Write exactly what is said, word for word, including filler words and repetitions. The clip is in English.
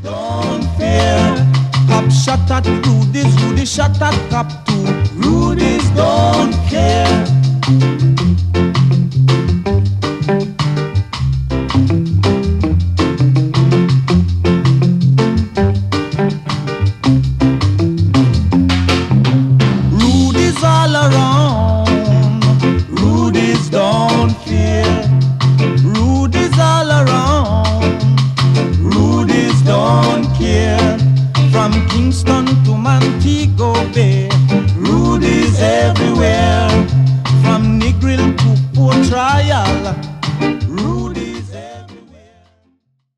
don't fear. Cop shot at Rudy's, Rudy shot at cop too. Rudy's don't care. Rudy's all around. Rudy's don't fear. Rudy's all around. Rudy's don't care. From Kingston to Montego Bay, Rudy's everywhere. From Negril to Port Royal,